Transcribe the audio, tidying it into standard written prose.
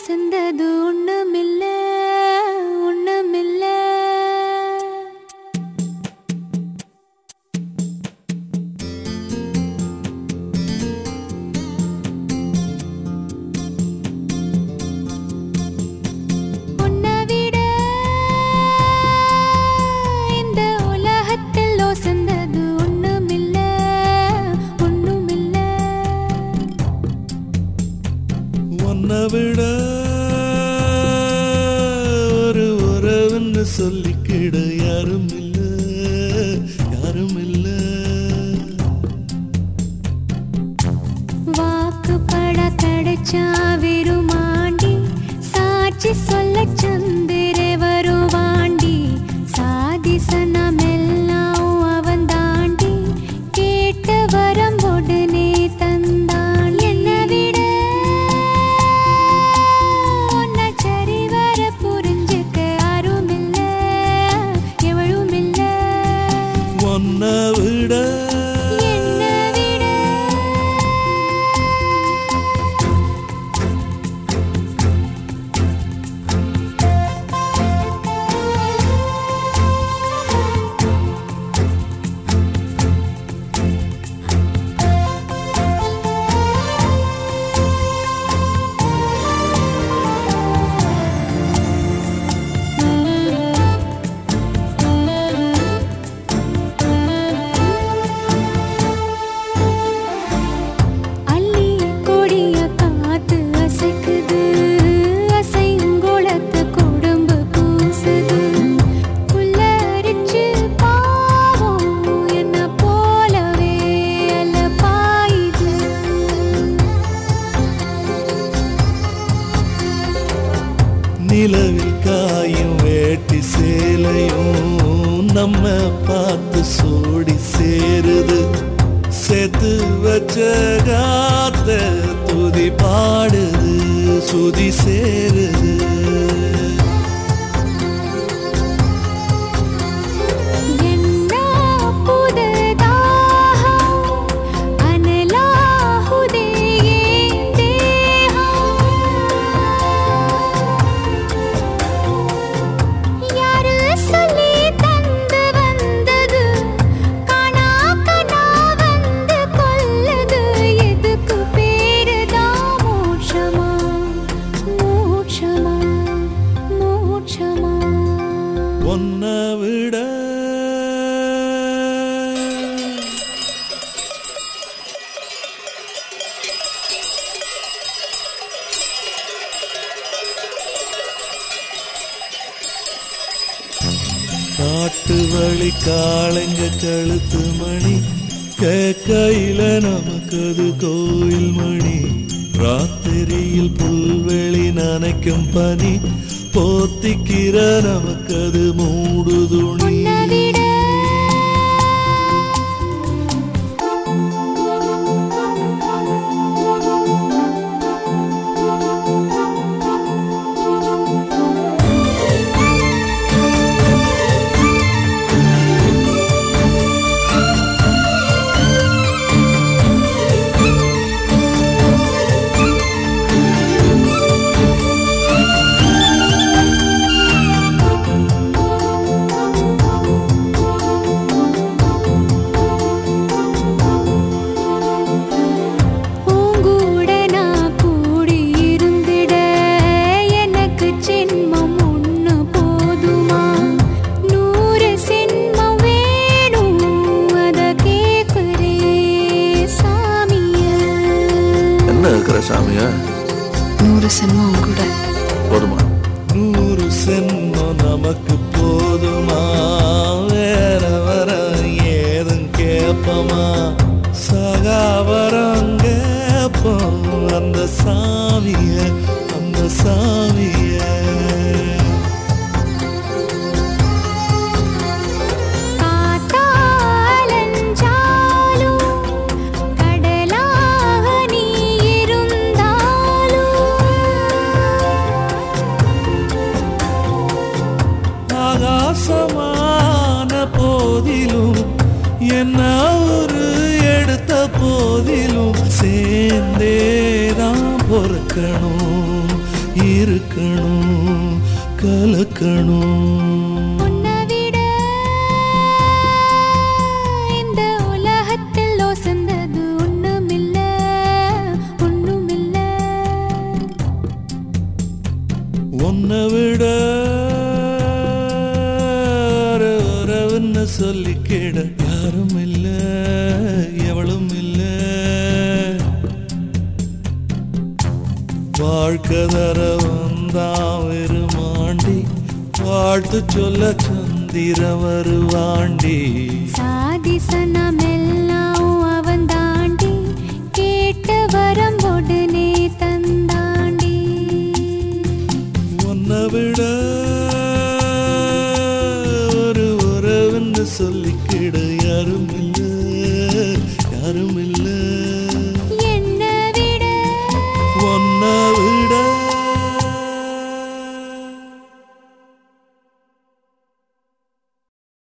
ஒசந்தது ஒண்ணுமில்ல ஒண்ணுமில்ல. விட ஒரு உறவுன்னு சொல்லிக்கிட யாரும் இல்ல யாரும் இல்ல. வாக்குப்பட கிடைச்சா விருமாண்டி சாட்சி சொல்ல சந்திர வருவாண்டி சாதி சனமெல்லாம் அவன் தாண்டி கேட்ட வரம் உடனே தந்தான். என்ன விட உன்னை விட நிலவில் காயும் வேட்டி சேலையும் நம்ம பார்த்து சோடி சேருது. சேர்த்து வச்ச காத்த துதி பாடுது சுதி சேருது. உன்னை விட காட்டு வழி காளைங்க கழுத்து மணி கேக்கையில நமக்கு அது கோயில் மணி. ராத்திரியில் புல்வெளி நனைக்கும் பனி போத்திக்கிற நமக்கு அது மூடு துணி. சாமியா 100 சென்மம் கூட போதுமா? 100 சென்மம் நமக்கு போதுமா? வேற வர ஏதும் கேப்பமா? சகாவரம் கேப்போம் அந்த சாமிய அந்த சாமிய. ஆகாசமான போதிலும் என்ன ஒரு எடுத்த போதிலும் சேர்ந்தேதான் பொறுக்கணும் இருக்கணும் கலக்கணும். உன்னை விட இந்த உலகத்தில் ஒசந்தது ஒண்ணுமில்ல ஒண்ணுமில்ல. உன்னை விட உறவுன்னு சொல்லிக்கிட யாரும் இல்ல எவளும் இல்ல. வாழ்க்கை தர வந்தான் வெறுமாண்டி, வாழ்த்து சொல்ல சந்திர வருவாண்டி. சாதி சனம் எல்லாம் அவன் தாண்டி, கேட்ட வரம் உடனே தந்தாண்டி. உன்னை விட ஒரு உறவுன்னு சொல்லிக்கிட யாரும் இல்ல யாரும் இல்ல. என்னை விட உன்னை விட